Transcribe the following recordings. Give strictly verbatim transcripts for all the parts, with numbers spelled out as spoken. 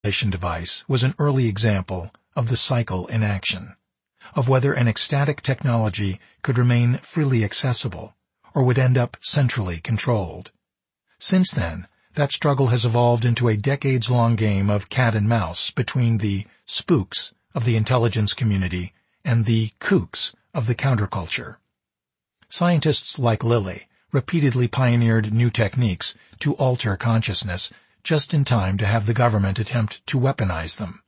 device was an early example of the cycle in action, of whether an ecstatic technology could remain freely accessible or would end up centrally controlled. Since then, that struggle has evolved into a decades-long game of cat and mouse between the spooks of the intelligence community and the kooks of the counterculture. Scientists like Lilly repeatedly pioneered new techniques to alter consciousness just in time to have the government attempt to weaponize them.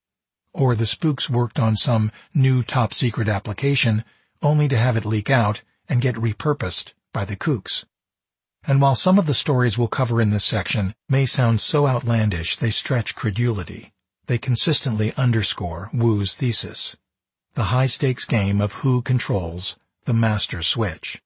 Or the spooks worked on some new top-secret application only to have it leak out and get repurposed by the kooks. And while some of the stories we'll cover in this section may sound so outlandish they stretch credulity, they consistently underscore Wu's thesis: the high-stakes game of who controls the master switch.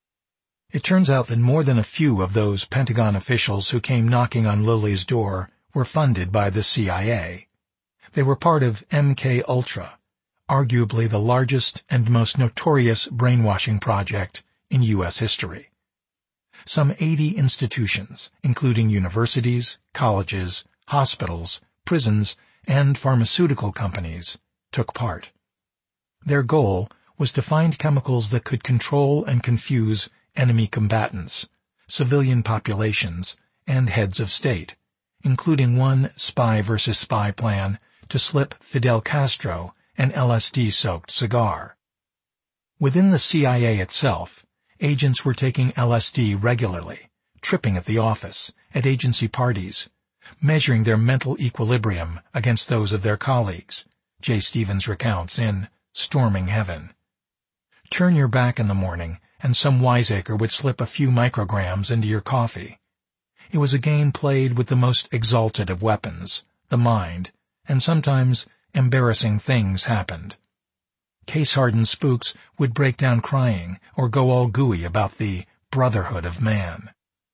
It turns out that more than a few of those Pentagon officials who came knocking on Lilly's door were funded by the C I A. They were part of M K Ultra, arguably the largest and most notorious brainwashing project in U S history. Some eighty institutions, including universities, colleges, hospitals, prisons, and pharmaceutical companies, took part. Their goal was to find chemicals that could control and confuse enemy combatants, civilian populations, and heads of state, including one spy versus spy plan to slip Fidel Castro an L S D-soaked cigar. Within the C I A itself, agents were taking L S D regularly, tripping at the office, at agency parties, measuring their mental equilibrium against those of their colleagues, Jay Stevens recounts in Storming Heaven. Turn your back in the morning, and some wiseacre would slip a few micrograms into your coffee. It was a game played with the most exalted of weapons, the mind, and sometimes embarrassing things happened. Case-hardened spooks would break down crying or go all gooey about the brotherhood of man.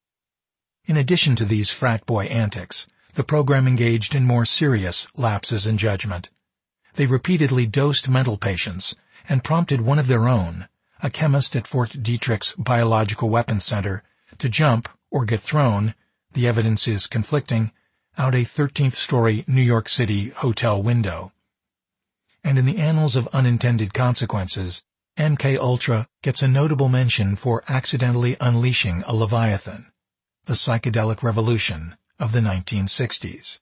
In addition to these frat boy antics, the program engaged in more serious lapses in judgment. They repeatedly dosed mental patients and prompted one of their own, a chemist at Fort Detrick's Biological Weapons Center, to jump, or get thrown, the evidence is conflicting, out a thirteenth-story New York City hotel window. And in the annals of unintended consequences, M K Ultra gets a notable mention for accidentally unleashing a Leviathan, the psychedelic revolution of the nineteen sixties.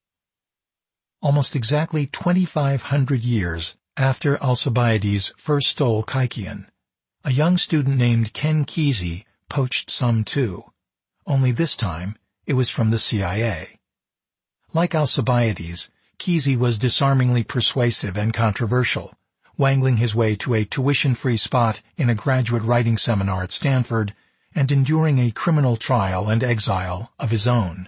Almost exactly twenty-five hundred years after Alcibiades first stole Kykeon, a young student named Ken Kesey poached some too, only this time it was from the C I A. Like Alcibiades, Kesey was disarmingly persuasive and controversial, wangling his way to a tuition-free spot in a graduate writing seminar at Stanford and enduring a criminal trial and exile of his own.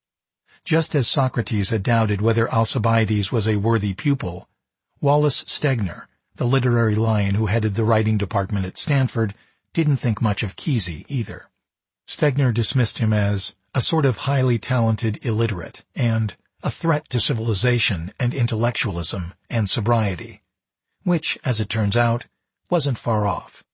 Just as Socrates had doubted whether Alcibiades was a worthy pupil, Wallace Stegner, the literary lion who headed the writing department at Stanford, didn't think much of Kesey either. Stegner dismissed him as a sort of highly talented illiterate and a threat to civilization and intellectualism and sobriety, which, as it turns out, wasn't far off.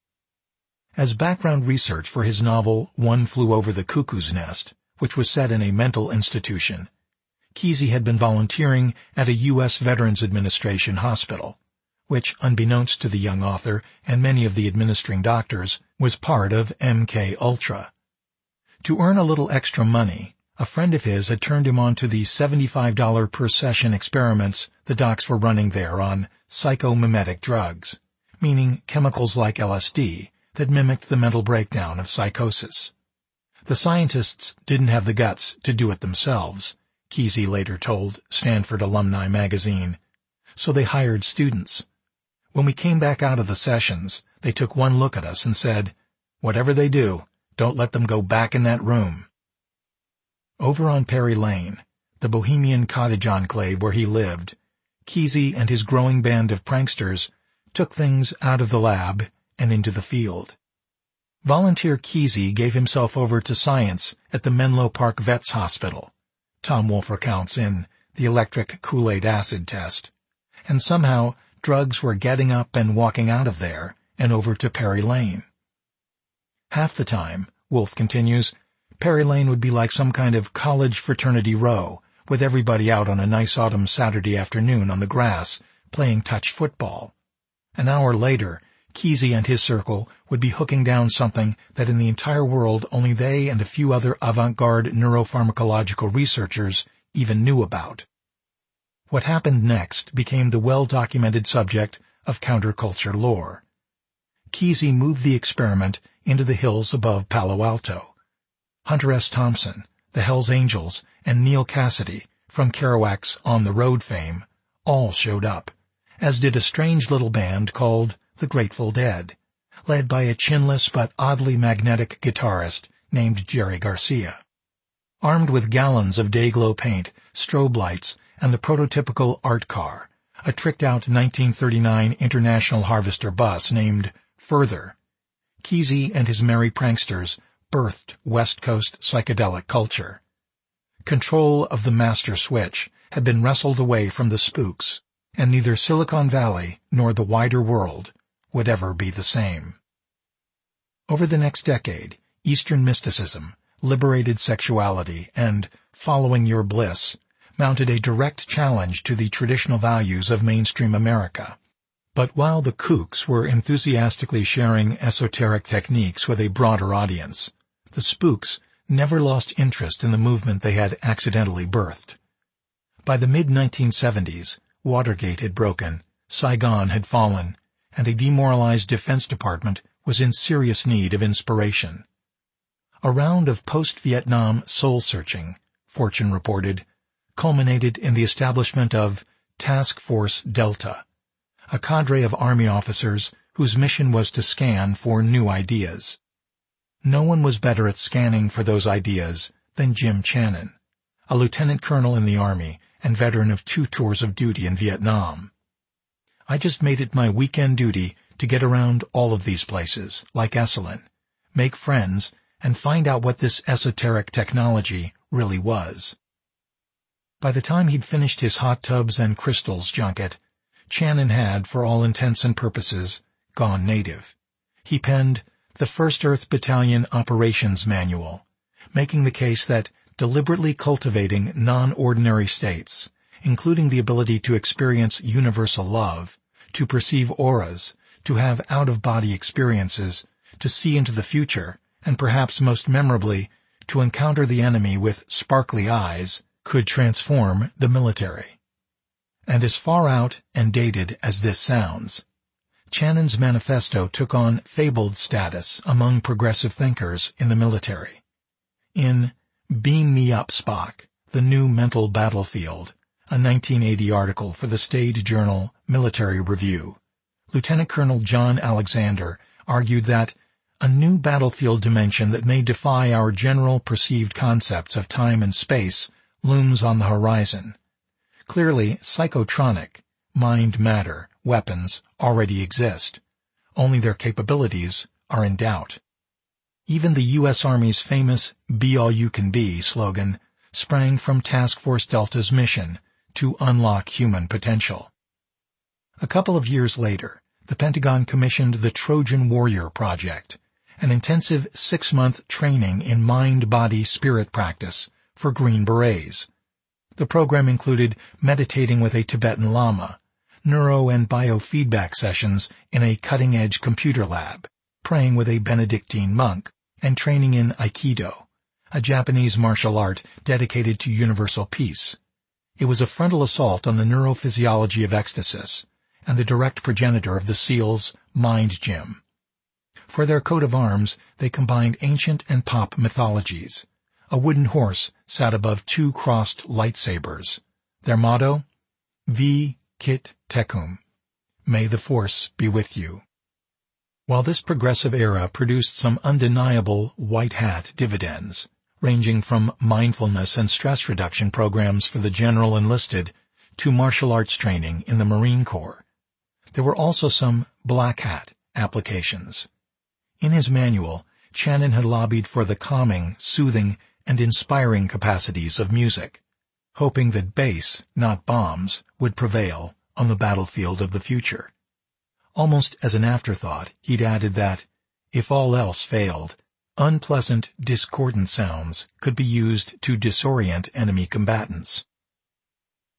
As background research for his novel One Flew Over the Cuckoo's Nest, which was set in a mental institution, Kesey had been volunteering at a U S Veterans Administration hospital, which, unbeknownst to the young author and many of the administering doctors, was part of M K Ultra. To earn a little extra money, a friend of his had turned him on to the seventy-five dollars per session experiments the docs were running there on psychomimetic drugs, meaning chemicals like L S D that mimicked the mental breakdown of psychosis. The scientists didn't have the guts to do it themselves, Kesey later told Stanford Alumni magazine, so they hired students. When we came back out of the sessions, they took one look at us and said, "Whatever they do, don't let them go back in that room." Over on Perry Lane, the bohemian cottage enclave where he lived, Kesey and his growing band of pranksters took things out of the lab and into the field. Volunteer Kesey gave himself over to science at the Menlo Park Vets Hospital, Tom Wolfe recounts in The Electric Kool-Aid Acid Test, and somehow drugs were getting up and walking out of there and over to Perry Lane. Half the time, Wolfe continues, Perry Lane would be like some kind of college fraternity row, with everybody out on a nice autumn Saturday afternoon on the grass, playing touch football. An hour later, Kesey and his circle would be hooking down something that in the entire world only they and a few other avant-garde neuropharmacological researchers even knew about. What happened next became the well-documented subject of counterculture lore. Kesey moved the experiment into the hills above Palo Alto. Hunter S. Thompson, the Hells Angels, and Neal Cassady, from Kerouac's On the Road fame, all showed up, as did a strange little band called the Grateful Dead, led by a chinless but oddly magnetic guitarist named Jerry Garcia. Armed with gallons of day-glow paint, strobe lights, and the prototypical art car, a tricked-out nineteen thirty-nine International Harvester bus named Further, Kesey and his merry pranksters birthed West Coast psychedelic culture. Control of the master switch had been wrestled away from the spooks, and neither Silicon Valley nor the wider world would ever be the same. Over the next decade, Eastern mysticism, liberated sexuality, and following your bliss mounted a direct challenge to the traditional values of mainstream America. But while the kooks were enthusiastically sharing esoteric techniques with a broader audience, the spooks never lost interest in the movement they had accidentally birthed. By the mid nineteen seventies, Watergate had broken, Saigon had fallen, and a demoralized Defense Department was in serious need of inspiration. A round of post-Vietnam soul-searching, Fortune reported, culminated in the establishment of Task Force Delta, a cadre of Army officers whose mission was to scan for new ideas. No one was better at scanning for those ideas than Jim Channon, a lieutenant colonel in the Army and veteran of two tours of duty in Vietnam. I just made it my weekend duty to get around all of these places, like Esalen, make friends, and find out what this esoteric technology really was. By the time he'd finished his hot tubs and crystals junket, Channon had, for all intents and purposes, gone native. He penned the First Earth Battalion Operations Manual, making the case that deliberately cultivating non-ordinary states, including the ability to experience universal love, to perceive auras, to have out-of-body experiences, to see into the future, and perhaps most memorably, to encounter the enemy with sparkly eyes, could transform the military. And as far out and dated as this sounds, Channon's manifesto took on fabled status among progressive thinkers in the military. In Beam Me Up, Spock, The New Mental Battlefield, a nineteen eighty article for the staid journal Military Review, Lieutenant Colonel John Alexander argued that a new battlefield dimension that may defy our general perceived concepts of time and space looms on the horizon. Clearly, psychotronic, mind-matter, weapons already exist. Only their capabilities are in doubt. Even the U S Army's famous Be All You Can Be slogan sprang from Task Force Delta's mission to unlock human potential. A couple of years later, the Pentagon commissioned the Trojan Warrior Project, an intensive six-month training in mind-body-spirit practice for Green Berets. The program included meditating with a Tibetan Lama, neuro and biofeedback sessions in a cutting-edge computer lab, praying with a Benedictine monk, and training in Aikido, a Japanese martial art dedicated to universal peace. It was a frontal assault on the neurophysiology of ecstasy, and the direct progenitor of the SEALs' Mind Gym. For their coat of arms, they combined ancient and pop mythologies. A wooden horse sat above two crossed lightsabers. Their motto, Vi Kit Tecum, May the Force be with you. While this progressive era produced some undeniable white-hat dividends, ranging from mindfulness and stress reduction programs for the general enlisted to martial arts training in the Marine Corps, there were also some black-hat applications. In his manual, Channon had lobbied for the calming, soothing, and inspiring capacities of music, hoping that bass, not bombs, would prevail on the battlefield of the future. Almost as an afterthought, he'd added that, if all else failed, unpleasant, discordant sounds could be used to disorient enemy combatants.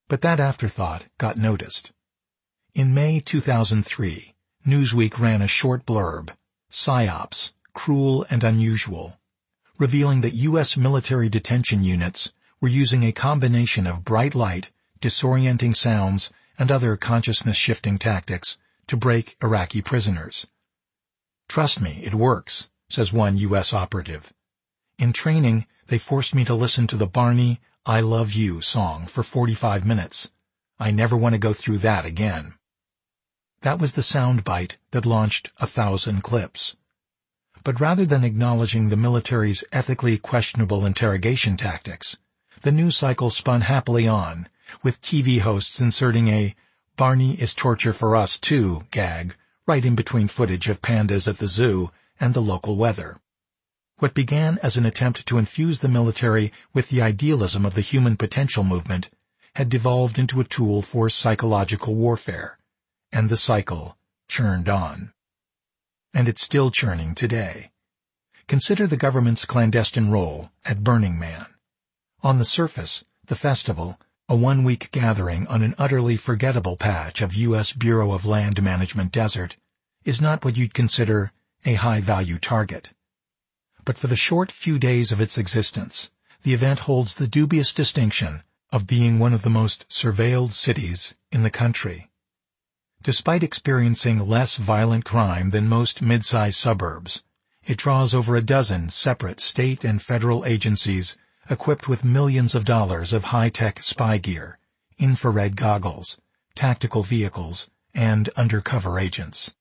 But that afterthought got noticed. In May two thousand three, Newsweek ran a short blurb, "Psyops, Cruel and Unusual," revealing that U S military detention units were using a combination of bright light, disorienting sounds, and other consciousness-shifting tactics to break Iraqi prisoners. "Trust me, it works," says one U S operative. "In training, they forced me to listen to the Barney, 'I Love You' song for forty-five minutes. I never want to go through that again." That was the soundbite that launched a thousand clips. But rather than acknowledging the military's ethically questionable interrogation tactics, the news cycle spun happily on, with T V hosts inserting a "Barney is torture for us too" gag right in between footage of pandas at the zoo and the local weather. What began as an attempt to infuse the military with the idealism of the human potential movement had devolved into a tool for psychological warfare, and the cycle churned on. And it's still churning today. Consider the government's clandestine role at Burning Man. On the surface, the festival, a one-week gathering on an utterly forgettable patch of U S Bureau of Land Management desert, is not what you'd consider a high-value target. But for the short few days of its existence, the event holds the dubious distinction of being one of the most surveilled cities in the country. Despite experiencing less violent crime than most mid-sized suburbs, it draws over a dozen separate state and federal agencies equipped with millions of dollars of high-tech spy gear, infrared goggles, tactical vehicles, and undercover agents.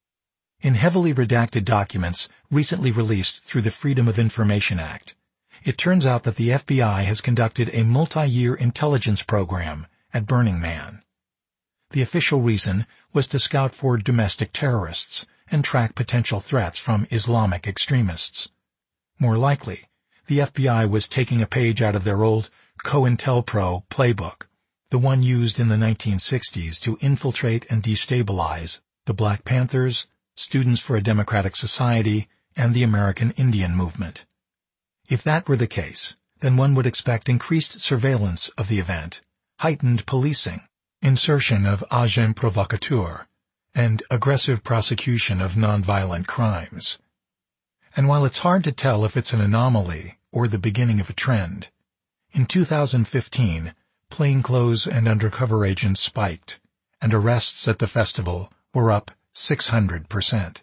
In heavily redacted documents recently released through the Freedom of Information Act, it turns out that the F B I has conducted a multi-year intelligence program at Burning Man. The official reason was to scout for domestic terrorists and track potential threats from Islamic extremists. More likely, the F B I was taking a page out of their old COINTELPRO playbook, the one used in the nineteen sixties to infiltrate and destabilize the Black Panthers, Students for a Democratic Society, and the American Indian Movement. If that were the case, then one would expect increased surveillance of the event, heightened policing, insertion of agents provocateurs, and aggressive prosecution of nonviolent crimes. And while it's hard to tell if it's an anomaly or the beginning of a trend, in two thousand fifteen, plainclothes and undercover agents spiked, and arrests at the festival were up six hundred percent.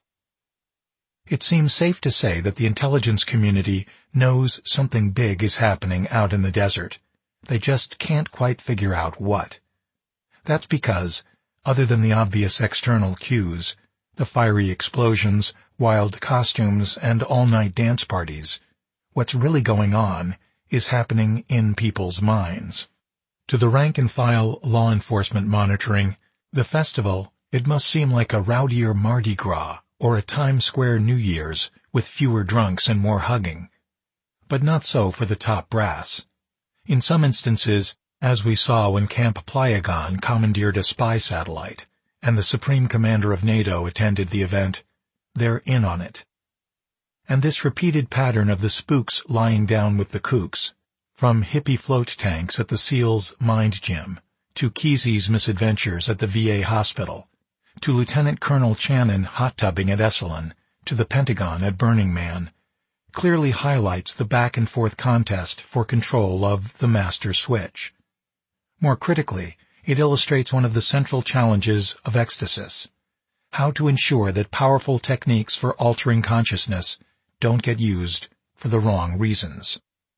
It seems safe to say that the intelligence community knows something big is happening out in the desert. They just can't quite figure out what. That's because, other than the obvious external cues, the fiery explosions, wild costumes, and all-night dance parties, what's really going on is happening in people's minds. To the rank-and-file law enforcement monitoring, the festival, it must seem like a rowdier Mardi Gras or a Times Square New Year's with fewer drunks and more hugging. But not so for the top brass. In some instances, as we saw when Camp Plyagon commandeered a spy satellite, and the Supreme Commander of NATO attended the event, they're in on it. And this repeated pattern of the spooks lying down with the kooks, from hippie float tanks at the SEALs Mind Gym, to Kesey's misadventures at the V A hospital, to Lieutenant Colonel Channon hot-tubbing at Esalen, to the Pentagon at Burning Man, clearly highlights the back-and-forth contest for control of the master switch. More critically, it illustrates one of the central challenges of ecstasis: how to ensure that powerful techniques for altering consciousness don't get used for the wrong reasons.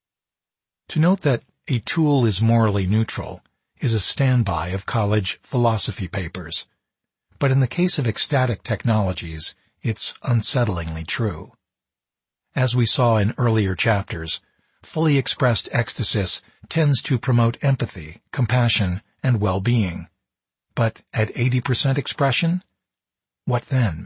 To note that a tool is morally neutral is a standby of college philosophy papers, but in the case of ecstatic technologies, it's unsettlingly true. As we saw in earlier chapters, fully expressed ecstasis tends to promote empathy, compassion, and well-being. But at eighty percent expression? What then?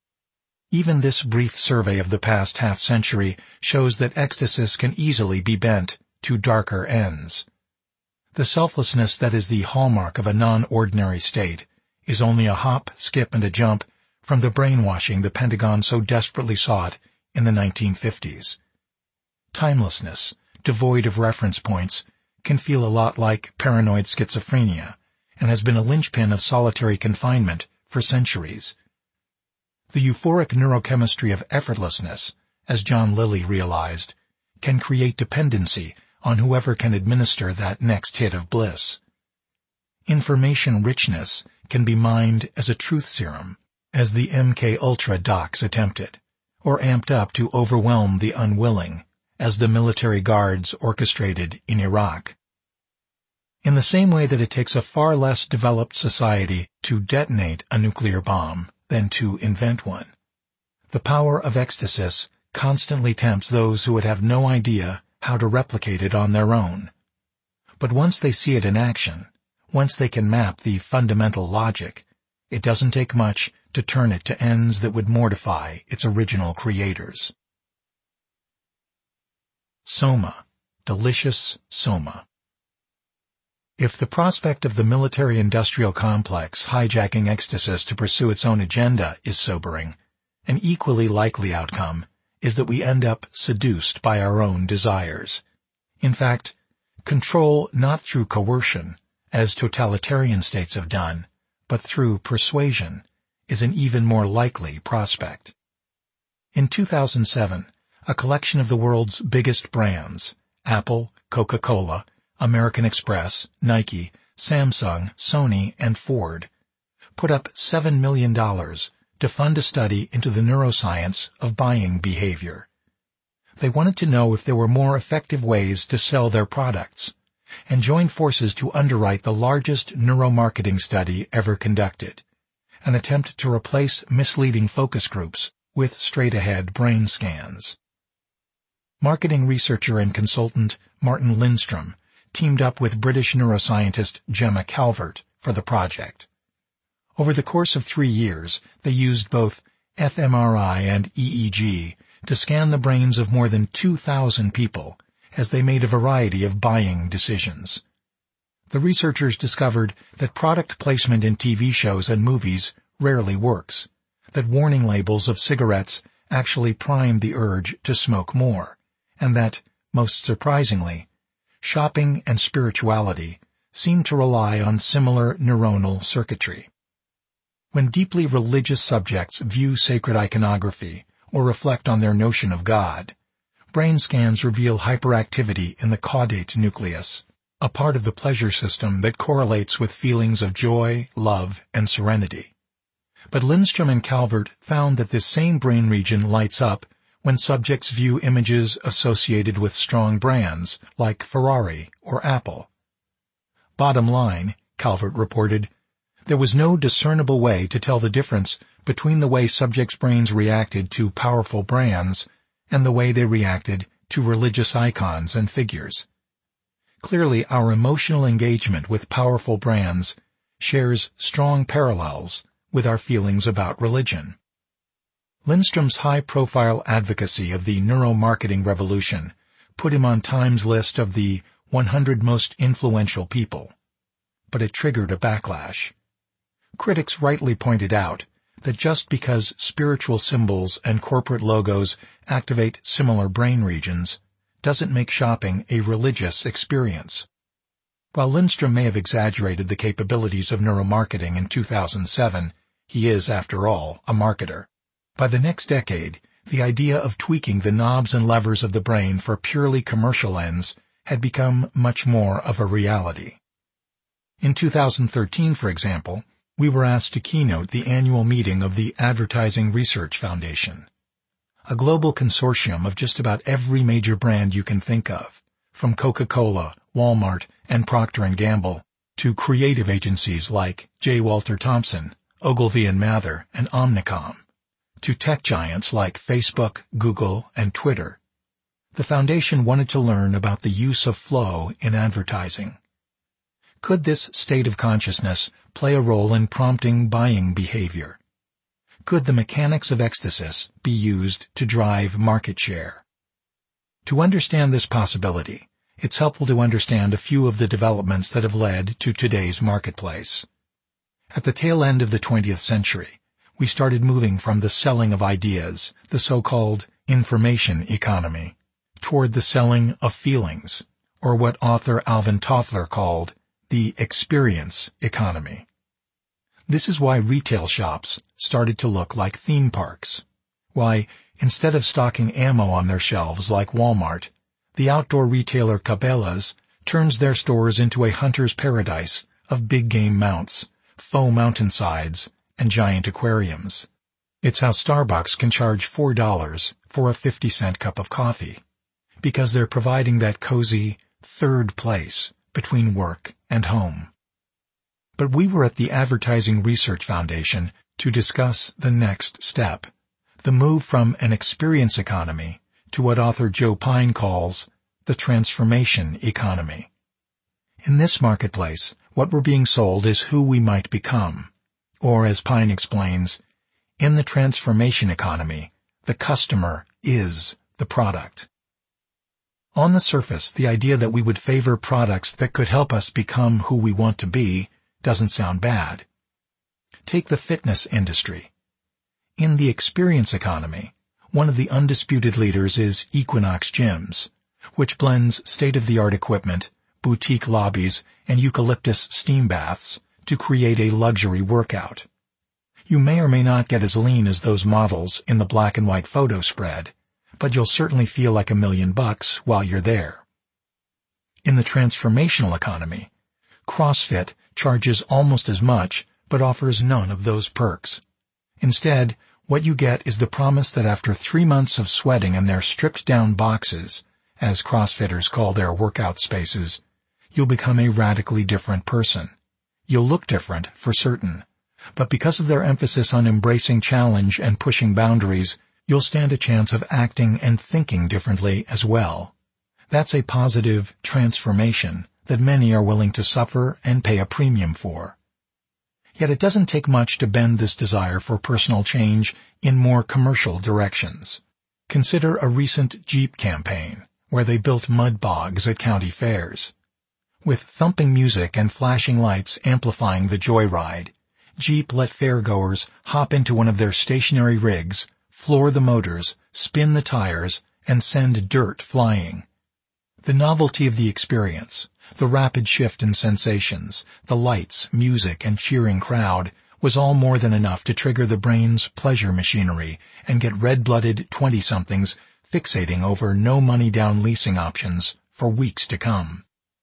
Even this brief survey of the past half-century shows that ecstasis can easily be bent to darker ends. The selflessness that is the hallmark of a non-ordinary state is only a hop, skip, and a jump from the brainwashing the Pentagon so desperately sought in the nineteen fifties. Timelessness, devoid of reference points, can feel a lot like paranoid schizophrenia and has been a linchpin of solitary confinement for centuries. The euphoric neurochemistry of effortlessness, as John Lilly realized, can create dependency on whoever can administer that next hit of bliss. Information richness can be mined as a truth serum, as the M K Ultra docs attempted, or amped up to overwhelm the unwilling, as the military guards orchestrated in Iraq. In the same way that it takes a far less developed society to detonate a nuclear bomb than to invent one, the power of ecstasy constantly tempts those who would have no idea how to replicate it on their own. But once they see it in action, once they can map the fundamental logic, it doesn't take much to turn it to ends that would mortify its original creators. Soma, delicious soma. If the prospect of the military-industrial complex hijacking ecstasy to pursue its own agenda is sobering, an equally likely outcome is that we end up seduced by our own desires. In fact, control not through coercion, as totalitarian states have done, but through persuasion, is an even more likely prospect. In two thousand seven, a collection of the world's biggest brands, Apple, Coca-Cola, American Express, Nike, Samsung, Sony, and Ford, put up seven million dollars to fund a study into the neuroscience of buying behavior. They wanted to know if there were more effective ways to sell their products, and joined forces to underwrite the largest neuromarketing study ever conducted, an attempt to replace misleading focus groups with straight-ahead brain scans. Marketing researcher and consultant Martin Lindstrom teamed up with British neuroscientist Gemma Calvert for the project. Over the course of three years, they used both fMRI and E E G to scan the brains of more than two thousand people as they made a variety of buying decisions. The researchers discovered that product placement in T V shows and movies rarely works, that warning labels of cigarettes actually prime the urge to smoke more, and that, most surprisingly, shopping and spirituality seem to rely on similar neuronal circuitry. When deeply religious subjects view sacred iconography or reflect on their notion of God, brain scans reveal hyperactivity in the caudate nucleus, a part of the pleasure system that correlates with feelings of joy, love, and serenity. But Lindstrom and Calvert found that this same brain region lights up when subjects view images associated with strong brands like Ferrari or Apple. Bottom line, Calvert reported, there was no discernible way to tell the difference between the way subjects' brains reacted to powerful brands and the way they reacted to religious icons and figures. Clearly, our emotional engagement with powerful brands shares strong parallels with our feelings about religion. Lindstrom's high-profile advocacy of the neuromarketing revolution put him on Time's list of the one hundred most influential people, but it triggered a backlash. Critics rightly pointed out that just because spiritual symbols and corporate logos activate similar brain regions doesn't make shopping a religious experience. While Lindstrom may have exaggerated the capabilities of neuromarketing in two thousand seven, he is, after all, a marketer. By the next decade, the idea of tweaking the knobs and levers of the brain for purely commercial ends had become much more of a reality. In two thousand thirteen, for example, we were asked to keynote the annual meeting of the Advertising Research Foundation, a global consortium of just about every major brand you can think of, from Coca-Cola, Walmart, and Procter and Gamble, to creative agencies like J. Walter Thompson, Ogilvy and Mather, and Omnicom, to tech giants like Facebook, Google, and Twitter. The foundation wanted to learn about the use of flow in advertising. Could this state of consciousness play a role in prompting buying behavior? Could the mechanics of ecstasy be used to drive market share? To understand this possibility, it's helpful to understand a few of the developments that have led to today's marketplace. At the tail end of the twentieth century, we started moving from the selling of ideas, the so-called information economy, toward the selling of feelings, or what author Alvin Toffler called the experience economy. This is why retail shops started to look like theme parks. Why, instead of stocking ammo on their shelves like Walmart, the outdoor retailer Cabela's turns their stores into a hunter's paradise of big game mounts, faux mountainsides, and giant aquariums. It's how Starbucks can charge four dollars for a fifty cent cup of coffee, because they're providing that cozy third place between work and home. But we were at the Advertising Research Foundation to discuss the next step, the move from an experience economy to what author Joe Pine calls the transformation economy. In this marketplace, what we're being sold is who we might become. Or, as Pine explains, in the transformation economy, the customer is the product. On the surface, the idea that we would favor products that could help us become who we want to be doesn't sound bad. Take the fitness industry. In the experience economy, one of the undisputed leaders is Equinox Gyms, which blends state-of-the-art equipment, boutique lobbies, and eucalyptus steam baths to create a luxury workout. You may or may not get as lean as those models in the black and white photo spread, but you'll certainly feel like a million bucks while you're there. In the transformational economy, CrossFit charges almost as much but offers none of those perks. Instead, what you get is the promise that after three months of sweating in their stripped-down boxes, as CrossFitters call their workout spaces, you'll become a radically different person. You'll look different, for certain, but because of their emphasis on embracing challenge and pushing boundaries, you'll stand a chance of acting and thinking differently as well. That's a positive transformation that many are willing to suffer and pay a premium for. Yet it doesn't take much to bend this desire for personal change in more commercial directions. Consider a recent Jeep campaign, where they built mud bogs at county fairs. With thumping music and flashing lights amplifying the joyride, Jeep let fairgoers hop into one of their stationary rigs, floor the motors, spin the tires, and send dirt flying. The novelty of the experience, the rapid shift in sensations, the lights, music, and cheering crowd was all more than enough to trigger the brain's pleasure machinery and get red-blooded twenty-somethings fixating over no-money-down leasing options for weeks to come.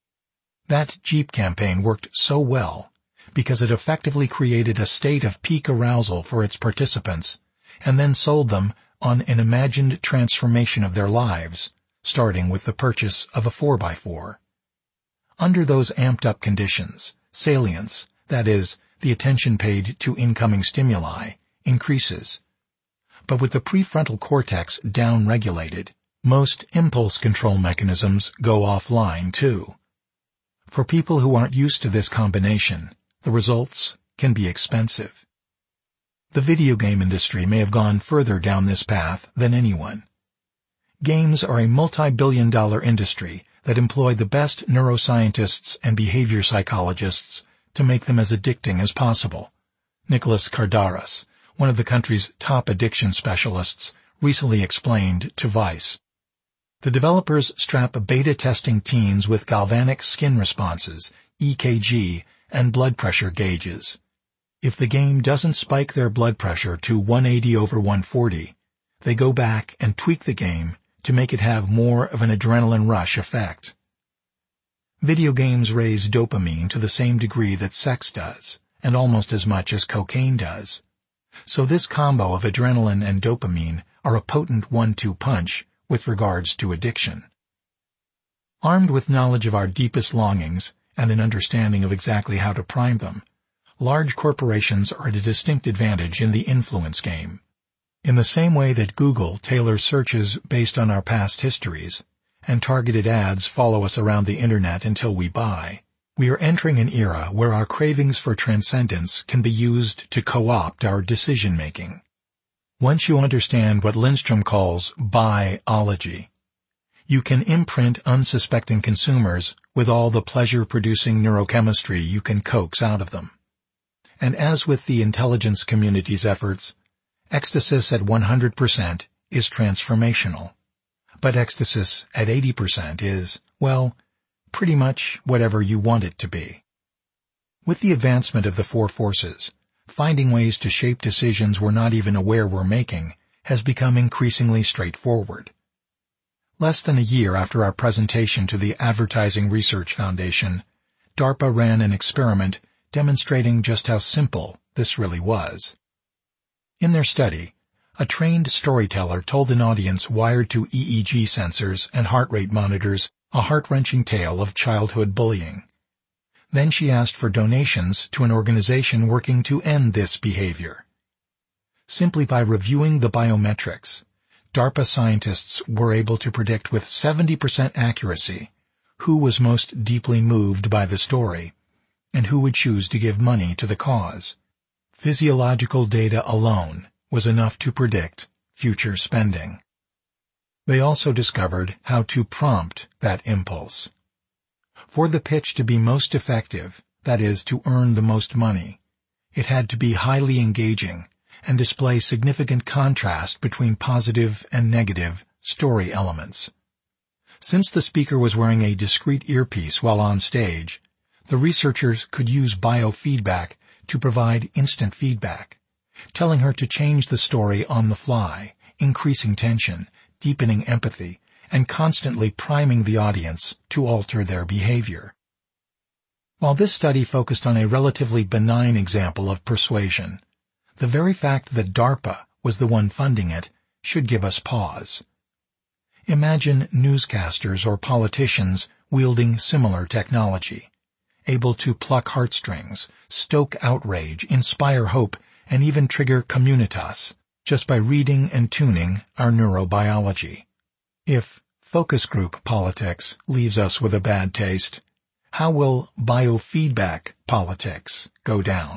That Jeep campaign worked so well because it effectively created a state of peak arousal for its participants and then sold them on an imagined transformation of their lives, starting with the purchase of a four by four. Under those amped-up conditions, salience, that is, the attention paid to incoming stimuli, increases. But with the prefrontal cortex down-regulated, most impulse control mechanisms go offline, too. For people who aren't used to this combination, the results can be expensive. The video game industry may have gone further down this path than anyone. Games are a multi-billion dollar industry that employ the best neuroscientists and behavior psychologists to make them as addicting as possible. Nicholas Kardaras, one of the country's top addiction specialists, recently explained to Vice. The developers strap beta-testing teens with galvanic skin responses, E K G, and blood pressure gauges. If the game doesn't spike their blood pressure to one eighty over one forty, they go back and tweak the game to make it have more of an adrenaline rush effect. Video games raise dopamine to the same degree that sex does, and almost as much as cocaine does. So this combo of adrenaline and dopamine are a potent one two punch with regards to addiction. Armed with knowledge of our deepest longings and an understanding of exactly how to prime them, large corporations are at a distinct advantage in the influence game. In the same way that Google tailors searches based on our past histories, and targeted ads follow us around the internet until we buy, we are entering an era where our cravings for transcendence can be used to co-opt our decision-making. Once you understand what Lindstrom calls biology, you can imprint unsuspecting consumers with all the pleasure-producing neurochemistry you can coax out of them. And as with the intelligence community's efforts, ecstasis at one hundred percent is transformational. But ecstasis at eighty percent is, well, pretty much whatever you want it to be. With the advancement of the four forces, finding ways to shape decisions we're not even aware we're making has become increasingly straightforward. Less than a year after our presentation to the Advertising Research Foundation, DARPA ran an experiment demonstrating just how simple this really was. In their study, a trained storyteller told an audience wired to E E G sensors and heart rate monitors a heart-wrenching tale of childhood bullying. Then she asked for donations to an organization working to end this behavior. Simply by reviewing the biometrics, DARPA scientists were able to predict with seventy percent accuracy who was most deeply moved by the story and who would choose to give money to the cause. Physiological data alone was enough to predict future spending. They also discovered how to prompt that impulse. For the pitch to be most effective, that is, to earn the most money, it had to be highly engaging and display significant contrast between positive and negative story elements. Since the speaker was wearing a discrete earpiece while on stage, the researchers could use biofeedback to provide instant feedback, telling her to change the story on the fly, increasing tension, deepening empathy, and constantly priming the audience to alter their behavior. While this study focused on a relatively benign example of persuasion, the very fact that DARPA was the one funding it should give us pause. Imagine newscasters or politicians wielding similar technology, able to pluck heartstrings, stoke outrage, inspire hope, and even trigger communitas just by reading and tuning our neurobiology. If focus group politics leaves us with a bad taste, how will biofeedback politics go down?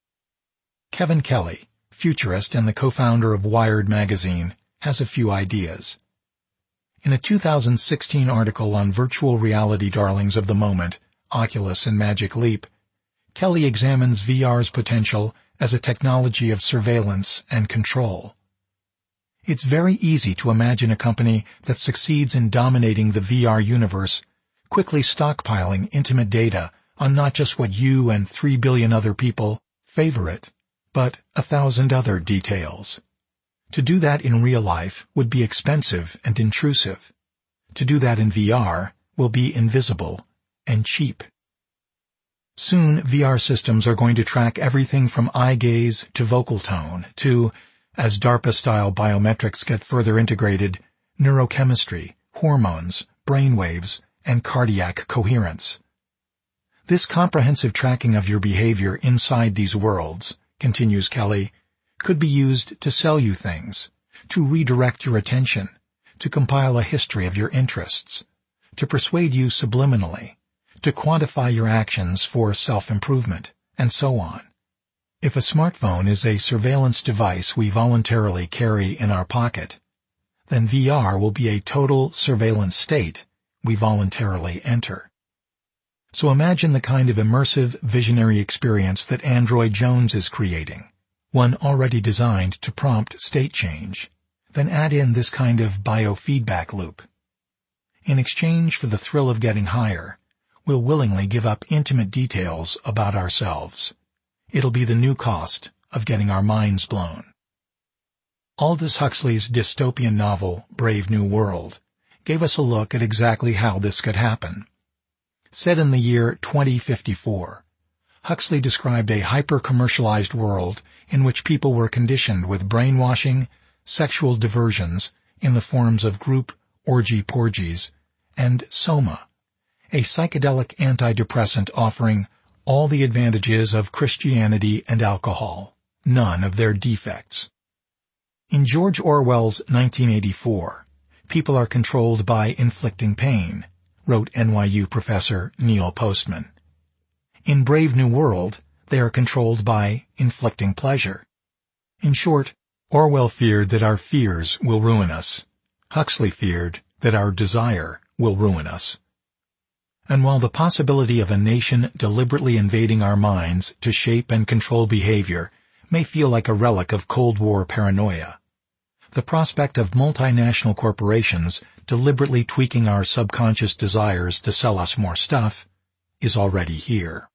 Kevin Kelly, futurist and the co-founder of Wired magazine, has a few ideas. In a two thousand sixteen article on virtual reality darlings of the moment, Oculus and Magic Leap, Kelly examines V R's potential as a technology of surveillance and control. It's very easy to imagine a company that succeeds in dominating the V R universe, quickly stockpiling intimate data on not just what you and three billion other people favor it, but a thousand other details. To do that in real life would be expensive and intrusive. To do that in V R will be invisible and cheap. Soon, V R systems are going to track everything from eye gaze to vocal tone to, as DARPA-style biometrics get further integrated, neurochemistry, hormones, brainwaves, and cardiac coherence. This comprehensive tracking of your behavior inside these worlds, continues Kelly, could be used to sell you things, to redirect your attention, to compile a history of your interests, to persuade you subliminally, to quantify your actions for self-improvement, and so on. If a smartphone is a surveillance device we voluntarily carry in our pocket, then V R will be a total surveillance state we voluntarily enter. So imagine the kind of immersive, visionary experience that Android Jones is creating, one already designed to prompt state change. Then add in this kind of biofeedback loop. In exchange for the thrill of getting higher, we'll willingly give up intimate details about ourselves. It'll be the new cost of getting our minds blown. Aldous Huxley's dystopian novel, Brave New World, gave us a look at exactly how this could happen. Set in the year twenty fifty-four, Huxley described a hyper-commercialized world in which people were conditioned with brainwashing, sexual diversions in the forms of group orgy-porgies, and soma, a psychedelic antidepressant offering all the advantages of Christianity and alcohol, none of their defects. In George Orwell's nineteen eighty-four, people are controlled by inflicting pain, wrote N Y U professor Neil Postman. In Brave New World, they are controlled by inflicting pleasure. In short, Orwell feared that our fears will ruin us. Huxley feared that our desire will ruin us. And while the possibility of a nation deliberately invading our minds to shape and control behavior may feel like a relic of Cold War paranoia, the prospect of multinational corporations deliberately tweaking our subconscious desires to sell us more stuff is already here.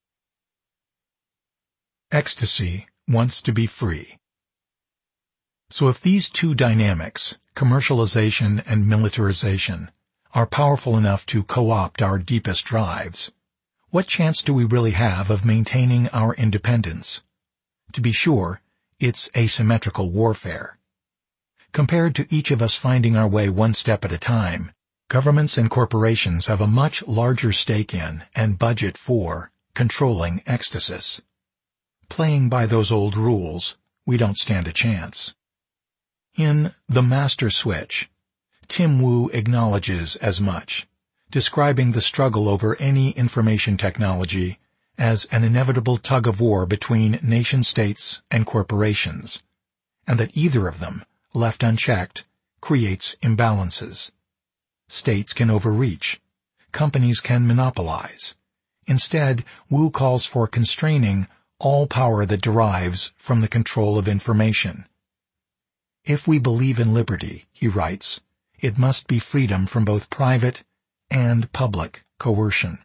Ecstasy wants to be free. So if these two dynamics, commercialization and militarization, are powerful enough to co-opt our deepest drives, what chance do we really have of maintaining our independence? To be sure, it's asymmetrical warfare. Compared to each of us finding our way one step at a time, governments and corporations have a much larger stake in and budget for controlling ecstasis. Playing by those old rules, we don't stand a chance. In The Master Switch, Tim Wu acknowledges as much, describing the struggle over any information technology as an inevitable tug-of-war between nation-states and corporations, and that either of them, left unchecked, creates imbalances. States can overreach. Companies can monopolize. Instead, Wu calls for constraining all power that derives from the control of information. If we believe in liberty, he writes, it must be freedom from both private and public coercion.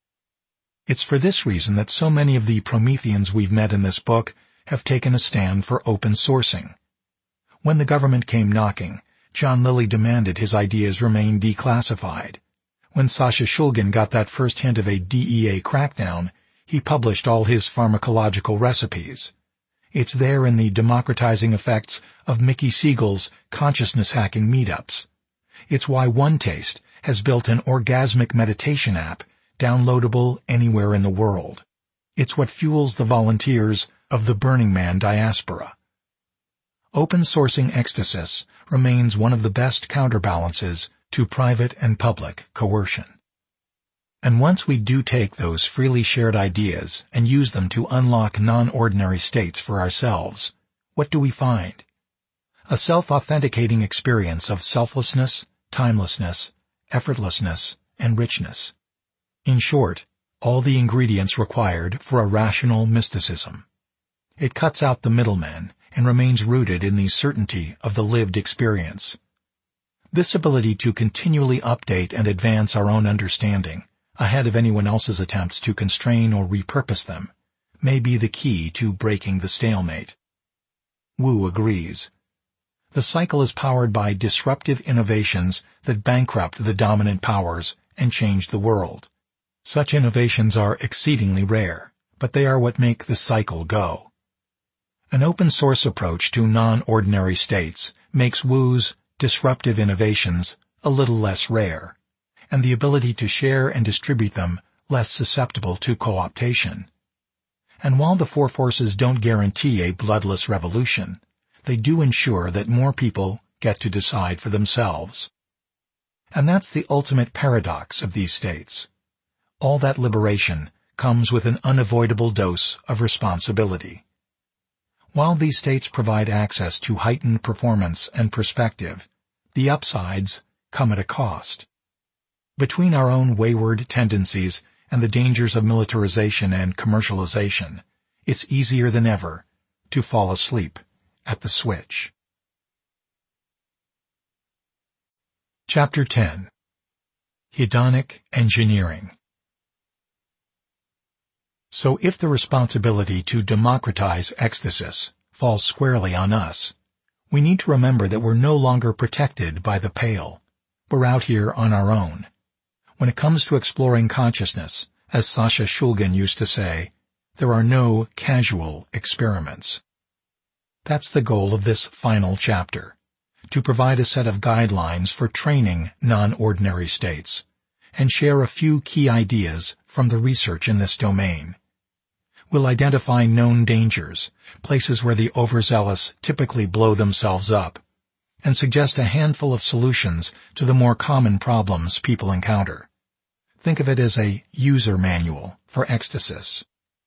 It's for this reason that so many of the Prometheans we've met in this book have taken a stand for open sourcing. When the government came knocking, John Lilly demanded his ideas remain declassified. When Sasha Shulgin got that first hint of a D E A crackdown, he published all his pharmacological recipes. It's there in the democratizing effects of Mickey Siegel's consciousness-hacking meetups. It's why OneTaste has built an orgasmic meditation app downloadable anywhere in the world. It's what fuels the volunteers of the Burning Man diaspora. Open-sourcing ecstasis remains one of the best counterbalances to private and public coercion. And once we do take those freely shared ideas and use them to unlock non-ordinary states for ourselves, what do we find? A self-authenticating experience of selflessness, timelessness, effortlessness, and richness. In short, all the ingredients required for a rational mysticism. It cuts out the middlemen and remains rooted in the certainty of the lived experience. This ability to continually update and advance our own understanding, ahead of anyone else's attempts to constrain or repurpose them, may be the key to breaking the stalemate. Wu agrees. The cycle is powered by disruptive innovations that bankrupt the dominant powers and change the world. Such innovations are exceedingly rare, but they are what make the cycle go. An open-source approach to non-ordinary states makes Wu's disruptive innovations a little less rare, and the ability to share and distribute them less susceptible to co-optation. And while the four forces don't guarantee a bloodless revolution, they do ensure that more people get to decide for themselves. And that's the ultimate paradox of these states. All that liberation comes with an unavoidable dose of responsibility. While these states provide access to heightened performance and perspective, the upsides come at a cost. Between our own wayward tendencies and the dangers of militarization and commercialization, it's easier than ever to fall asleep at the switch. Chapter ten. Hedonic Engineering. So if the responsibility to democratize ecstasis falls squarely on us, we need to remember that we're no longer protected by the pale. We're out here on our own. When it comes to exploring consciousness, as Sasha Shulgin used to say, there are no casual experiments. That's the goal of this final chapter, to provide a set of guidelines for training non-ordinary states, and share a few key ideas from the research in this domain. We'll identify known dangers, places where the overzealous typically blow themselves up, and suggest a handful of solutions to the more common problems people encounter. Think of it as a user manual for ecstasis.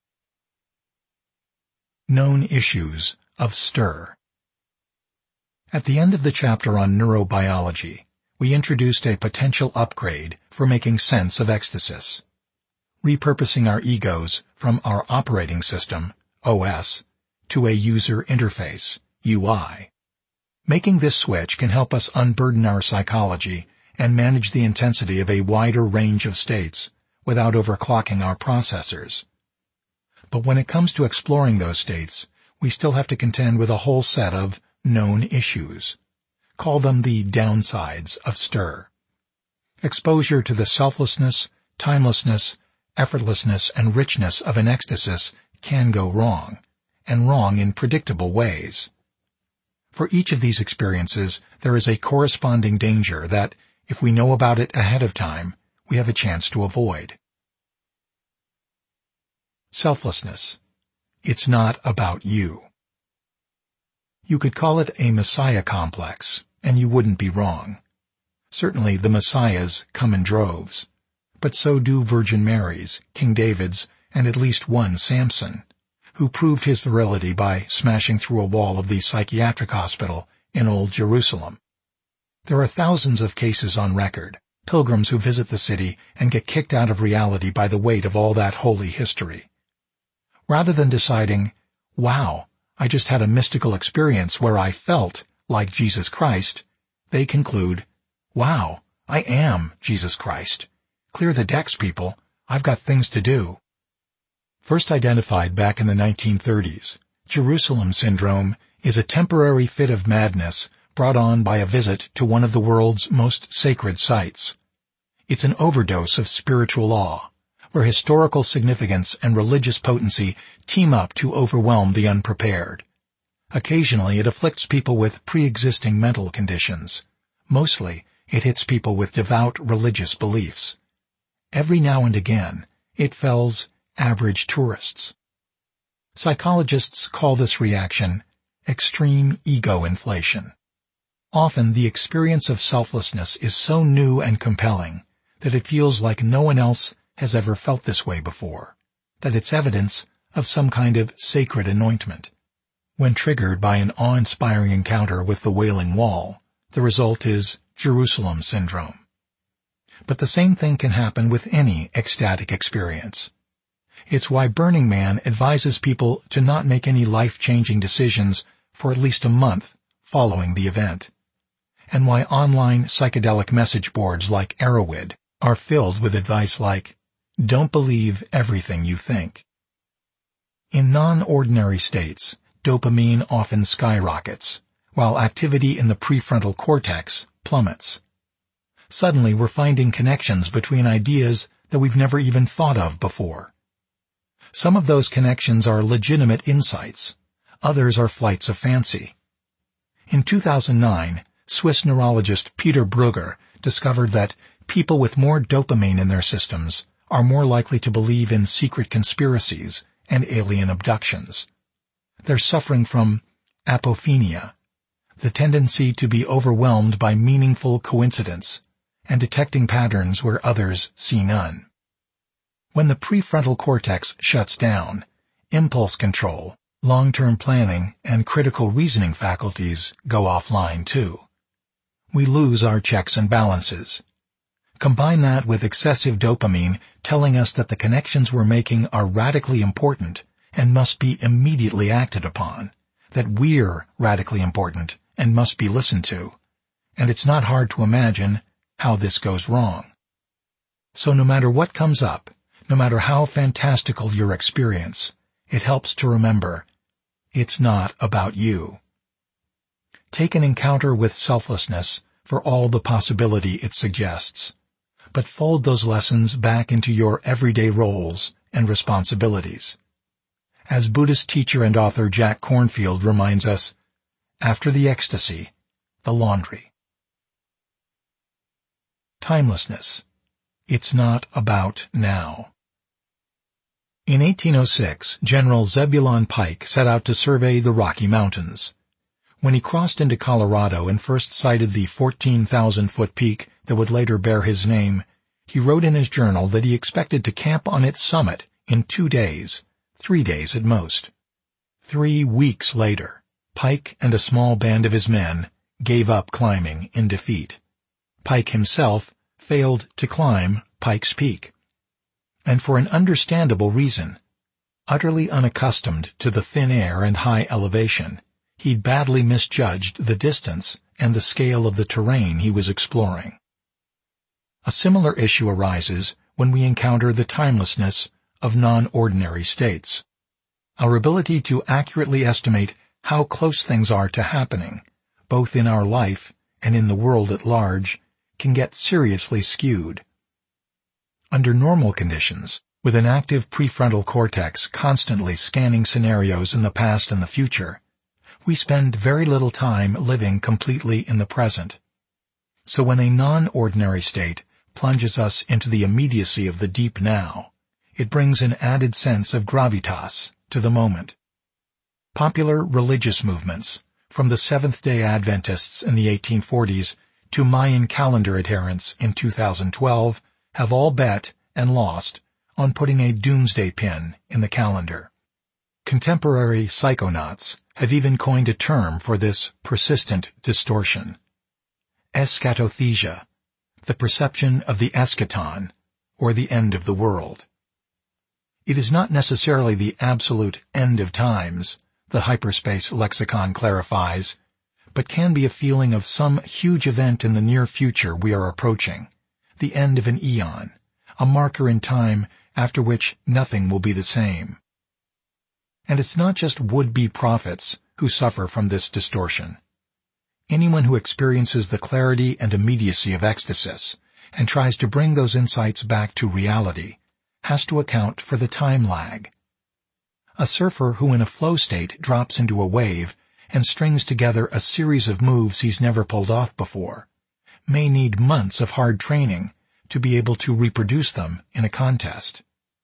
Known issues of stir. At the end of the chapter on neurobiology, we introduced a potential upgrade for making sense of ecstasis. Repurposing our egos from our operating system, O S, to a user interface, U I. Making this switch can help us unburden our psychology and manage the intensity of a wider range of states without overclocking our processors. But when it comes to exploring those states, we still have to contend with a whole set of known issues. Call them the downsides of stir. Exposure to the selflessness, timelessness, effortlessness, and richness of an ecstasis can go wrong, and wrong in predictable ways. For each of these experiences, there is a corresponding danger that, if we know about it ahead of time, we have a chance to avoid. Selflessness. It's not about you. You could call it a Messiah complex, and you wouldn't be wrong. Certainly the Messiahs come in droves, but so do Virgin Mary's, King David's, and at least one Samson, who proved his virility by smashing through a wall of the psychiatric hospital in Old Jerusalem. There are thousands of cases on record, pilgrims who visit the city and get kicked out of reality by the weight of all that holy history. Rather than deciding, wow, I just had a mystical experience where I felt like Jesus Christ, they conclude, wow, I am Jesus Christ. Clear the decks, people. I've got things to do. First identified back in the nineteen thirties, Jerusalem syndrome is a temporary fit of madness brought on by a visit to one of the world's most sacred sites. It's an overdose of spiritual awe, where historical significance and religious potency team up to overwhelm the unprepared. Occasionally it afflicts people with pre-existing mental conditions. Mostly it hits people with devout religious beliefs. Every now and again it fells average tourists. Psychologists call this reaction extreme ego inflation. Often the experience of selflessness is so new and compelling that it feels like no one else has ever felt this way before, that it's evidence of some kind of sacred anointment. When triggered by an awe-inspiring encounter with the Wailing Wall, the result is Jerusalem syndrome. But the same thing can happen with any ecstatic experience. It's why Burning Man advises people to not make any life-changing decisions for at least a month following the event, and why online psychedelic message boards like Erowid are filled with advice like, don't believe everything you think. In non-ordinary states, dopamine often skyrockets, while activity in the prefrontal cortex plummets. Suddenly we're finding connections between ideas that we've never even thought of before. Some of those connections are legitimate insights. Others are flights of fancy. In two thousand nine, Swiss neurologist Peter Brugger discovered that people with more dopamine in their systems are more likely to believe in secret conspiracies and alien abductions. They're suffering from apophenia, the tendency to be overwhelmed by meaningful coincidence and detecting patterns where others see none. When the prefrontal cortex shuts down, impulse control, long-term planning, and critical reasoning faculties go offline too. We lose our checks and balances. Combine that with excessive dopamine telling us that the connections we're making are radically important and must be immediately acted upon, that we're radically important and must be listened to, and it's not hard to imagine how this goes wrong. So no matter what comes up, no matter how fantastical your experience, it helps to remember, it's not about you. Take an encounter with selflessness for all the possibility it suggests, but fold those lessons back into your everyday roles and responsibilities. As Buddhist teacher and author Jack Kornfield reminds us, after the ecstasy, the laundry. Timelessness. It's not about now. In eighteen oh six, General Zebulon Pike set out to survey the Rocky Mountains. When he crossed into Colorado and first sighted the fourteen thousand foot peak that would later bear his name, he wrote in his journal that he expected to camp on its summit in two days, three days at most. Three weeks later, Pike and a small band of his men gave up climbing in defeat. Pike himself failed to climb Pike's Peak. And for an understandable reason. Utterly unaccustomed to the thin air and high elevation, he'd badly misjudged the distance and the scale of the terrain he was exploring. A similar issue arises when we encounter the timelessness of non-ordinary states. Our ability to accurately estimate how close things are to happening, both in our life and in the world at large, can get seriously skewed. Under normal conditions, with an active prefrontal cortex constantly scanning scenarios in the past and the future, we spend very little time living completely in the present. So when a non-ordinary state plunges us into the immediacy of the deep now, it brings an added sense of gravitas to the moment. Popular religious movements, from the Seventh-day Adventists in the eighteen forties to Mayan calendar adherents in two thousand twelve, have all bet and lost on putting a doomsday pin in the calendar. Contemporary psychonauts have even coined a term for this persistent distortion: eschatothesia, the perception of the eschaton, or the end of the world. It is not necessarily the absolute end of times, the hyperspace lexicon clarifies, but can be a feeling of some huge event in the near future we are approaching, the end of an eon, a marker in time after which nothing will be the same. And it's not just would-be prophets who suffer from this distortion. Anyone who experiences the clarity and immediacy of ecstasis and tries to bring those insights back to reality has to account for the time lag. A surfer who in a flow state drops into a wave and strings together a series of moves he's never pulled off before may need months of hard training to be able to reproduce them in a contest.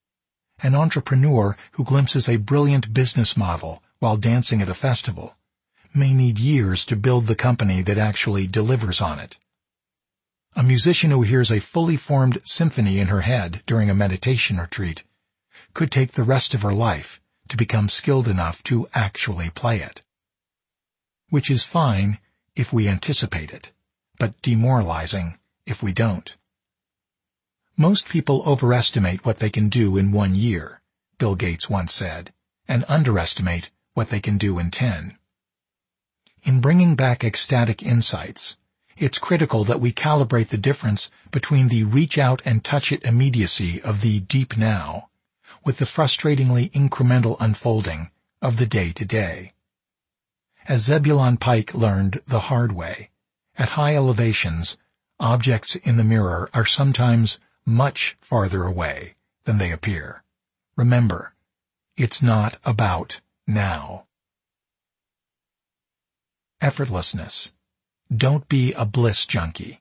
An entrepreneur who glimpses a brilliant business model while dancing at a festival may need years to build the company that actually delivers on it. A musician who hears a fully formed symphony in her head during a meditation retreat could take the rest of her life to become skilled enough to actually play it. Which is fine if we anticipate it, but demoralizing if we don't. Most people overestimate what they can do in one year, Bill Gates once said, and underestimate what they can do in ten. In bringing back ecstatic insights, it's critical that we calibrate the difference between the reach-out-and-touch-it immediacy of the deep now with the frustratingly incremental unfolding of the day-to-day. As Zebulon Pike learned the hard way, at high elevations, objects in the mirror are sometimes much farther away than they appear. Remember, it's not about now. Effortlessness. Don't be a bliss junkie.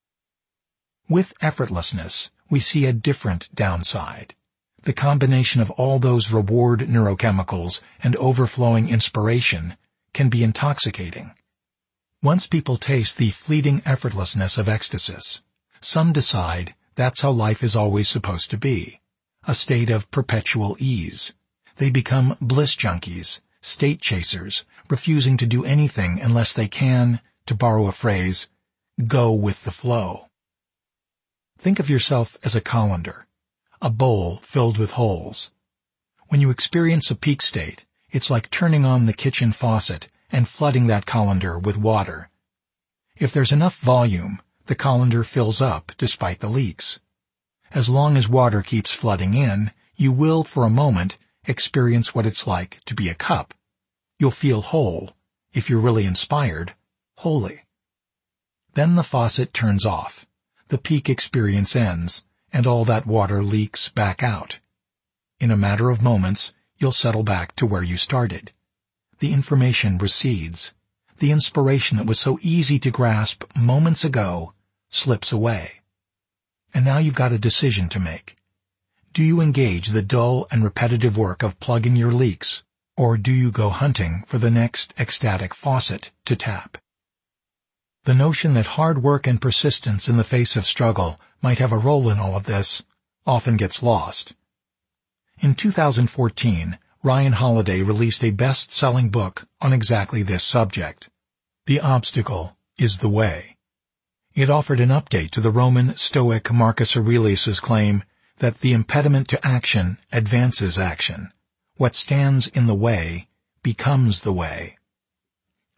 With effortlessness, we see a different downside. The combination of all those reward neurochemicals and overflowing inspiration can be intoxicating. Once people taste the fleeting effortlessness of ecstasis, some decide that's how life is always supposed to be, a state of perpetual ease. They become bliss junkies, state chasers, refusing to do anything unless they can, to borrow a phrase, go with the flow. Think of yourself as a colander, a bowl filled with holes. When you experience a peak state, it's like turning on the kitchen faucet and flooding that colander with water. If there's enough volume, the colander fills up despite the leaks. As long as water keeps flooding in, you will, for a moment, experience what it's like to be a cup. You'll feel whole, if you're really inspired, holy. Then the faucet turns off, the peak experience ends, and all that water leaks back out. In a matter of moments, you'll settle back to where you started. The information recedes. The inspiration that was so easy to grasp moments ago slips away. And now you've got a decision to make. Do you engage the dull and repetitive work of plugging your leaks, or do you go hunting for the next ecstatic faucet to tap? The notion that hard work and persistence in the face of struggle might have a role in all of this often gets lost. In two thousand fourteen, Ryan Holiday released a best-selling book on exactly this subject. The Obstacle is the Way. It offered an update to the Roman Stoic Marcus Aurelius's claim that the impediment to action advances action. What stands in the way becomes the way.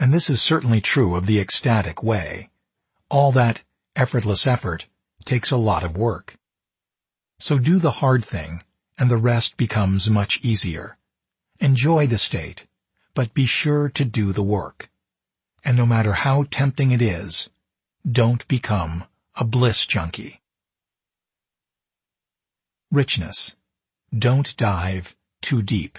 And this is certainly true of the ecstatic way. All that effortless effort takes a lot of work. So do the hard thing, and the rest becomes much easier. Enjoy the state, but be sure to do the work. And no matter how tempting it is, don't become a bliss junkie. Richness. Don't dive too deep.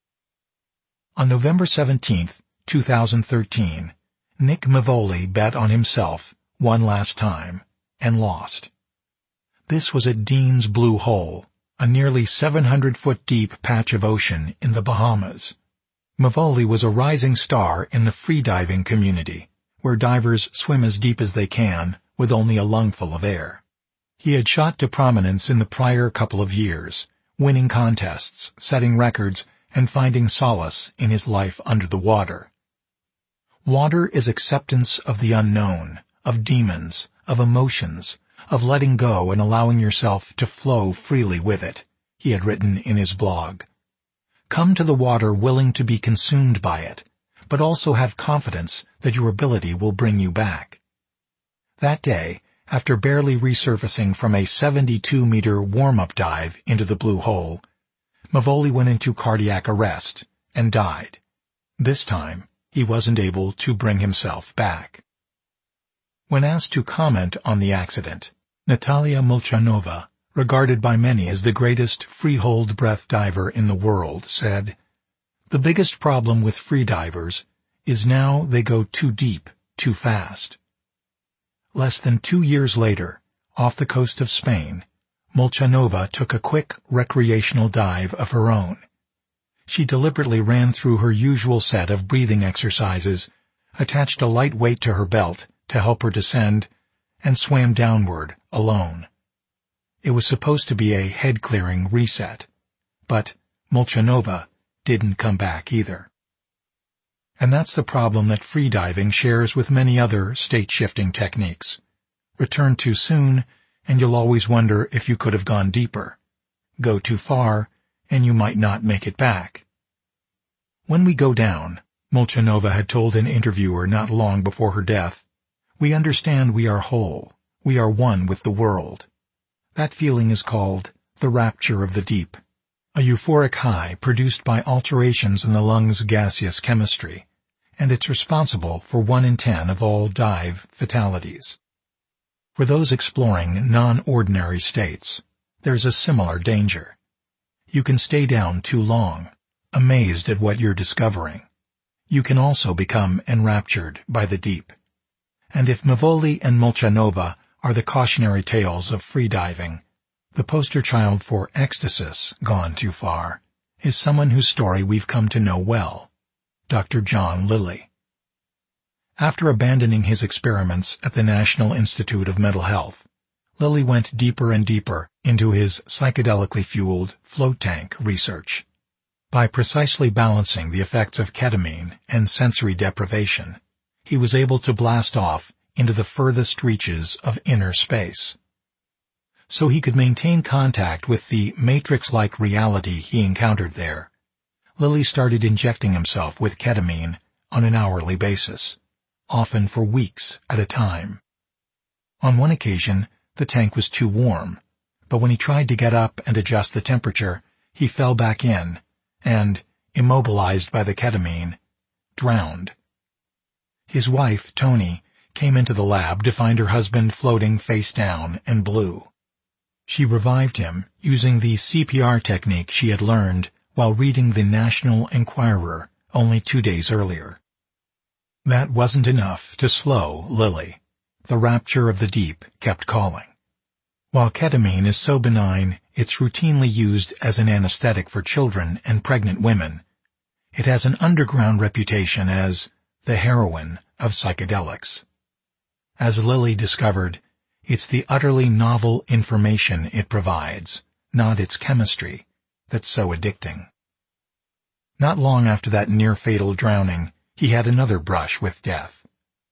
On November seventeenth, two thousand thirteen, Nick Mavoli bet on himself one last time and lost. This was at Dean's Blue Hole, a nearly seven hundred foot deep patch of ocean in the Bahamas. Mavoli was a rising star in the freediving community, where divers swim as deep as they can with only a lungful of air. He had shot to prominence in the prior couple of years, winning contests, setting records, and finding solace in his life under the water. Water is acceptance of the unknown, of demons, of emotions, of letting go and allowing yourself to flow freely with it, he had written in his blog. Come to the water willing to be consumed by it, but also have confidence that your ability will bring you back. That day, after barely resurfacing from a seventy-two meter warm-up dive into the Blue Hole, Mavoli went into cardiac arrest and died. This time, he wasn't able to bring himself back. When asked to comment on the accident, Natalia Molchanova, regarded by many as the greatest freehold breath diver in the world, said, "The biggest problem with freedivers is now they go too deep, too fast." Less than two years later, off the coast of Spain, Molchanova took a quick recreational dive of her own. She deliberately ran through her usual set of breathing exercises, attached a light weight to her belt to help her descend, and swam downward alone. It was supposed to be a head-clearing reset, but Molchanova didn't come back either. And that's the problem that freediving shares with many other state-shifting techniques. Return too soon, and you'll always wonder if you could have gone deeper. Go too far, and you might not make it back. When we go down, Molchanova had told an interviewer not long before her death, we understand we are whole, we are one with the world. That feeling is called the rapture of the deep, a euphoric high produced by alterations in the lungs' gaseous chemistry, and it's responsible for one in ten of all dive fatalities. For those exploring non-ordinary states, there's a similar danger. You can stay down too long, amazed at what you're discovering. You can also become enraptured by the deep. And if Mavoli and Molchanova are the cautionary tales of freediving, the poster child for ecstasy gone too far is someone whose story we've come to know well, Doctor John Lilly. After abandoning his experiments at the National Institute of Mental Health, Lilly went deeper and deeper into his psychedelically fueled float tank research. By precisely balancing the effects of ketamine and sensory deprivation, he was able to blast off into the furthest reaches of inner space. So he could maintain contact with the matrix-like reality he encountered there, Lilly started injecting himself with ketamine on an hourly basis, often for weeks at a time. On one occasion, the tank was too warm, but when he tried to get up and adjust the temperature, he fell back in and, immobilized by the ketamine, drowned. His wife, Toni, came into the lab to find her husband floating face down and blue. She revived him using the C P R technique she had learned while reading the National Enquirer only two days earlier. That wasn't enough to slow Lilly. The rapture of the deep kept calling. While ketamine is so benign it's routinely used as an anesthetic for children and pregnant women, it has an underground reputation as the heroin of psychedelics. As Lilly discovered, it's the utterly novel information it provides, not its chemistry, that's so addicting. Not long after that near-fatal drowning, he had another brush with death.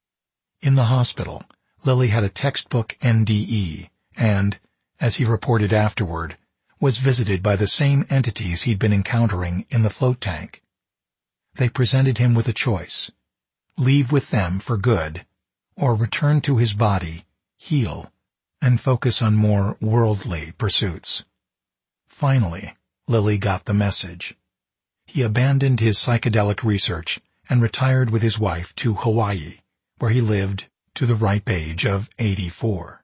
In the hospital, Lilly had a textbook N D E and, as he reported afterward, was visited by the same entities he'd been encountering in the float tank. They presented him with a choice: leave with them for good, or return to his body, heal, and focus on more worldly pursuits. Finally, Lilly got the message. He abandoned his psychedelic research and retired with his wife to Hawaii, where he lived to the ripe age of eighty-four.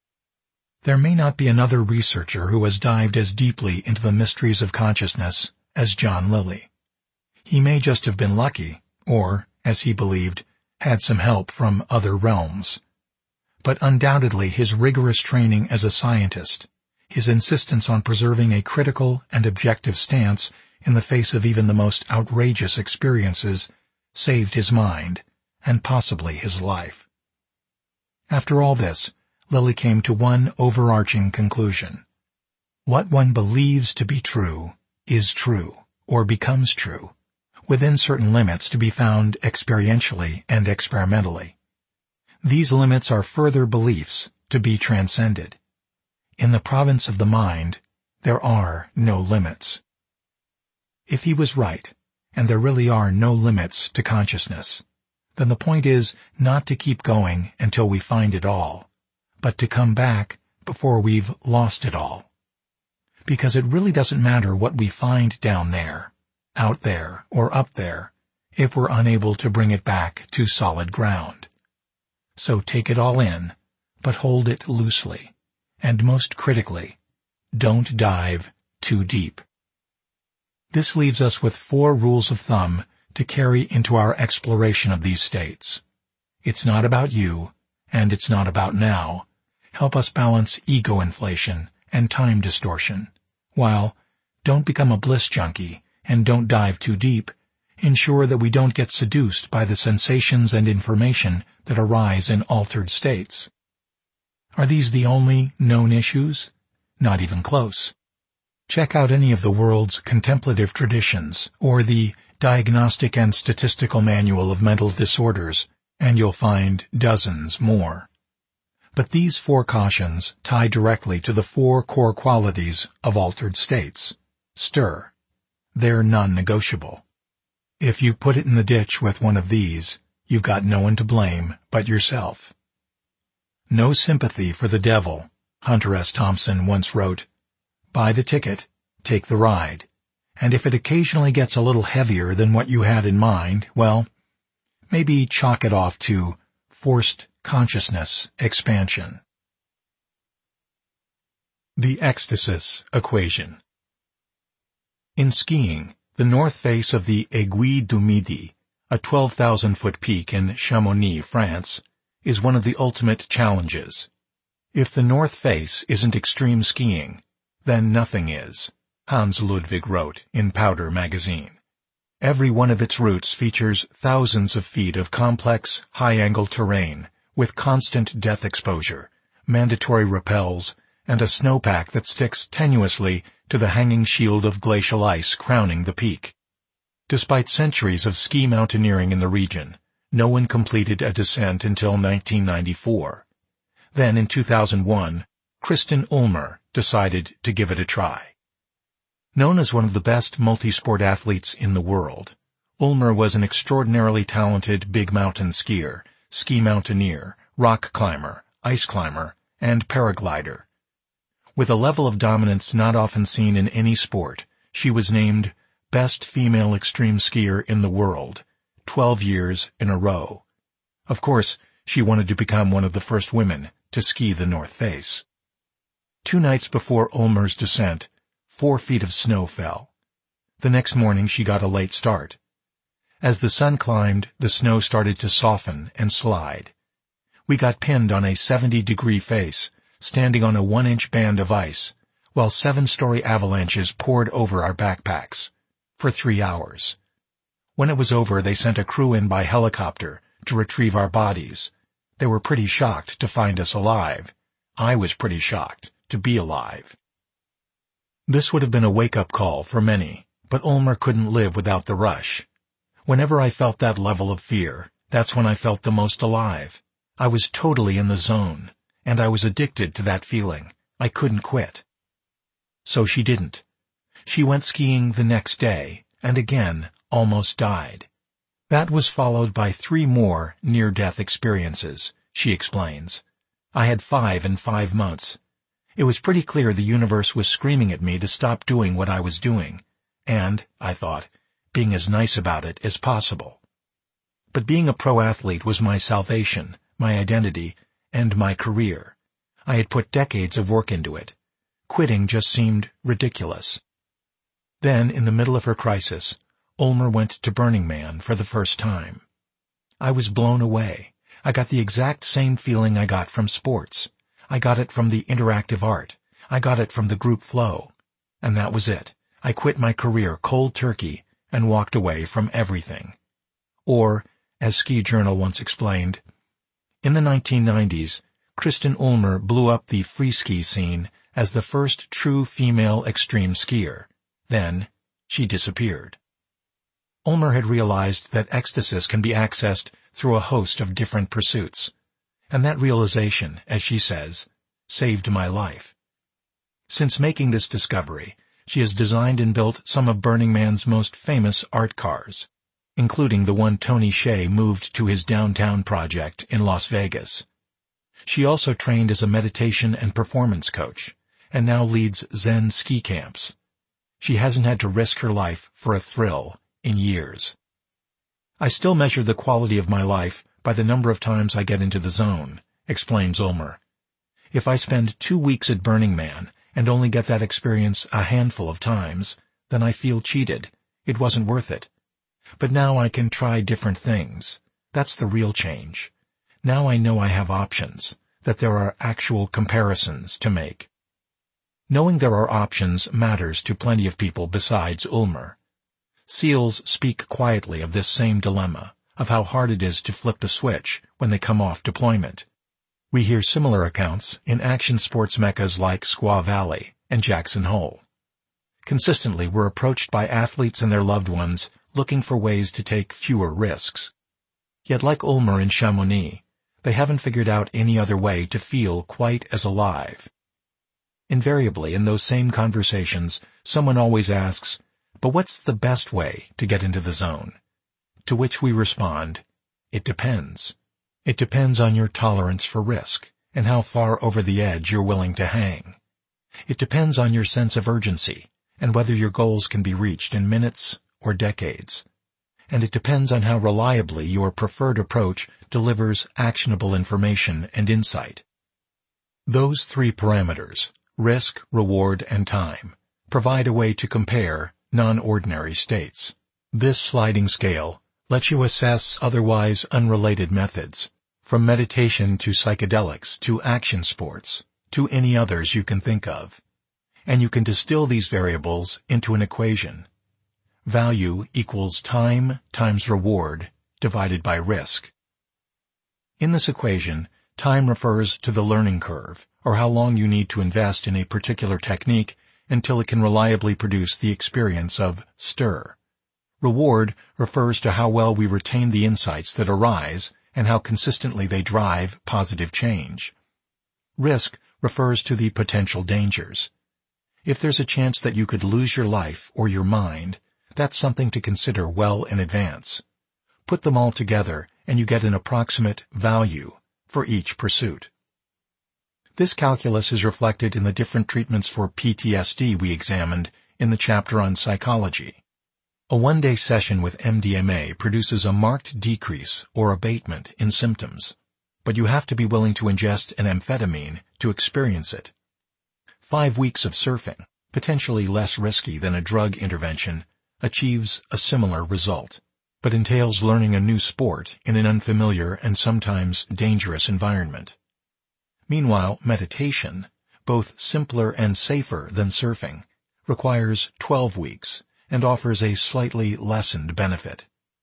There may not be another researcher who has dived as deeply into the mysteries of consciousness as John Lilly. He may just have been lucky, or, as he believed, had some help from other realms. But undoubtedly his rigorous training as a scientist, his insistence on preserving a critical and objective stance in the face of even the most outrageous experiences, saved his mind, and possibly his life. After all this, Lilly came to one overarching conclusion. What one believes to be true is true, or becomes true, within certain limits to be found experientially and experimentally. These limits are further beliefs to be transcended. In the province of the mind, there are no limits. If he was right, and there really are no limits to consciousness, then the point is not to keep going until we find it all, but to come back before we've lost it all. Because it really doesn't matter what we find down there, out there, or up there, if we're unable to bring it back to solid ground. So take it all in, but hold it loosely, and most critically, don't dive too deep. This leaves us with four rules of thumb to carry into our exploration of these states. It's not about you, and it's not about now. Help us balance ego inflation and time distortion, while don't become a bliss junkie and don't dive too deep. Ensure that we don't get seduced by the sensations and information that arise in altered states. Are these the only known issues? Not even close. Check out any of the world's contemplative traditions or the Diagnostic and Statistical Manual of Mental Disorders, and you'll find dozens more. But these four cautions tie directly to the four core qualities of altered states. Stir. They're non-negotiable. If you put it in the ditch with one of these, you've got no one to blame but yourself. No sympathy for the devil, Hunter S. Thompson once wrote. Buy the ticket, take the ride, and if it occasionally gets a little heavier than what you had in mind, well, maybe chalk it off to forced consciousness expansion. The ecstasis equation. In skiing, the north face of the Aiguille du Midi, a twelve thousand foot peak in Chamonix, France, is one of the ultimate challenges. If the north face isn't extreme skiing, then nothing is, Hans Ludwig wrote in Powder magazine. Every one of its routes features thousands of feet of complex, high-angle terrain, with constant death exposure, mandatory rappels, and a snowpack that sticks tenuously to the hanging shield of glacial ice crowning the peak. Despite centuries of ski mountaineering in the region, no one completed a descent until nineteen ninety-four. Then, in two thousand one, Kristen Ulmer decided to give it a try. Known as one of the best multi-sport athletes in the world, Ulmer was an extraordinarily talented big mountain skier, ski mountaineer, rock climber, ice climber, and paraglider. With a level of dominance not often seen in any sport, she was named Best Female Extreme Skier in the World, twelve years in a row. Of course, she wanted to become one of the first women to ski the North Face. Two nights before Ulmer's descent, four feet of snow fell. The next morning she got a late start. As the sun climbed, the snow started to soften and slide. We got pinned on a seventy-degree face, standing on a one-inch band of ice, while seven-story avalanches poured over our backpacks, for three hours. When it was over, they sent a crew in by helicopter to retrieve our bodies. They were pretty shocked to find us alive. I was pretty shocked to be alive. This would have been a wake-up call for many, but Ulmer couldn't live without the rush. Whenever I felt that level of fear, that's when I felt the most alive. I was totally in the zone, and I was addicted to that feeling. I couldn't quit. So she didn't. She went skiing the next day, and again almost died. That was followed by three more near-death experiences, she explains. I had five in five months. It was pretty clear the universe was screaming at me to stop doing what I was doing, and, I thought, being as nice about it as possible. But being a pro athlete was my salvation, my identity, and my career. I had put decades of work into it. Quitting just seemed ridiculous. Then, in the middle of her crisis, Ulmer went to Burning Man for the first time. I was blown away. I got the exact same feeling I got from sports. I got it from the interactive art. I got it from the group flow. And that was it. I quit my career cold turkey and walked away from everything. Or, as Ski Journal once explained, in the nineteen nineties, Kristen Ulmer blew up the free ski scene as the first true female extreme skier. Then, she disappeared. Ulmer had realized that ecstasy can be accessed through a host of different pursuits, and that realization, as she says, saved my life. Since making this discovery, she has designed and built some of Burning Man's most famous art cars, including the one Tony Hsieh moved to his downtown project in Las Vegas. She also trained as a meditation and performance coach, and now leads Zen ski camps. She hasn't had to risk her life for a thrill in years. I still measure the quality of my life by the number of times I get into the zone, explains Ulmer. If I spend two weeks at Burning Man and only get that experience a handful of times, then I feel cheated. It wasn't worth it. But now I can try different things. That's the real change. Now I know I have options, that there are actual comparisons to make. Knowing there are options matters to plenty of people besides Ulmer. SEALs speak quietly of this same dilemma, of how hard it is to flip the switch when they come off deployment. We hear similar accounts in action sports meccas like Squaw Valley and Jackson Hole. Consistently, we're approached by athletes and their loved ones looking for ways to take fewer risks. Yet like Ulmer and Chamonix, they haven't figured out any other way to feel quite as alive. Invariably, in those same conversations, someone always asks, "But what's the best way to get into the zone?" To which we respond, "It depends. It depends on your tolerance for risk and how far over the edge you're willing to hang. It depends on your sense of urgency and whether your goals can be reached in minutes or decades. And it depends on how reliably your preferred approach delivers actionable information and insight." Those three parameters, risk, reward, and time, provide a way to compare non-ordinary states. This sliding scale lets you assess otherwise unrelated methods, from meditation to psychedelics to action sports, to any others you can think of. And you can distill these variables into an equation. Value equals time times reward divided by risk. In this equation, time refers to the learning curve, or how long you need to invest in a particular technique until it can reliably produce the experience of stir. Reward refers to how well we retain the insights that arise and how consistently they drive positive change. Risk refers to the potential dangers. If there's a chance that you could lose your life or your mind, that's something to consider well in advance. Put them all together and you get an approximate value for each pursuit. This calculus is reflected in the different treatments for P T S D we examined in the chapter on psychology. A one-day session with M D M A produces a marked decrease or abatement in symptoms, but you have to be willing to ingest an amphetamine to experience it. Five weeks of surfing, potentially less risky than a drug intervention, achieves a similar result, but entails learning a new sport in an unfamiliar and sometimes dangerous environment. Meanwhile, meditation, both simpler and safer than surfing, requires twelve weeks and offers a slightly lessened benefit.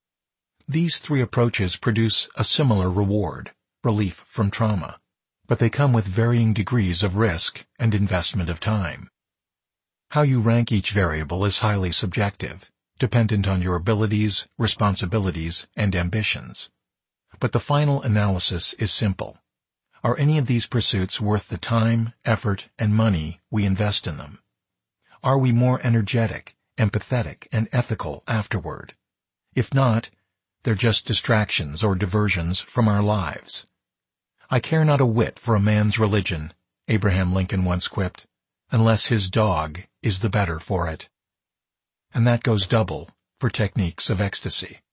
These three approaches produce a similar reward, relief from trauma, but they come with varying degrees of risk and investment of time. How you rank each variable is highly subjective, dependent on your abilities, responsibilities, and ambitions. But the final analysis is simple. Are any of these pursuits worth the time, effort, and money we invest in them? Are we more energetic, empathetic, and ethical afterward? If not, they're just distractions or diversions from our lives. "I care not a whit for a man's religion," Abraham Lincoln once quipped, "unless his dog is the better for it." And that goes double for techniques of ecstasy.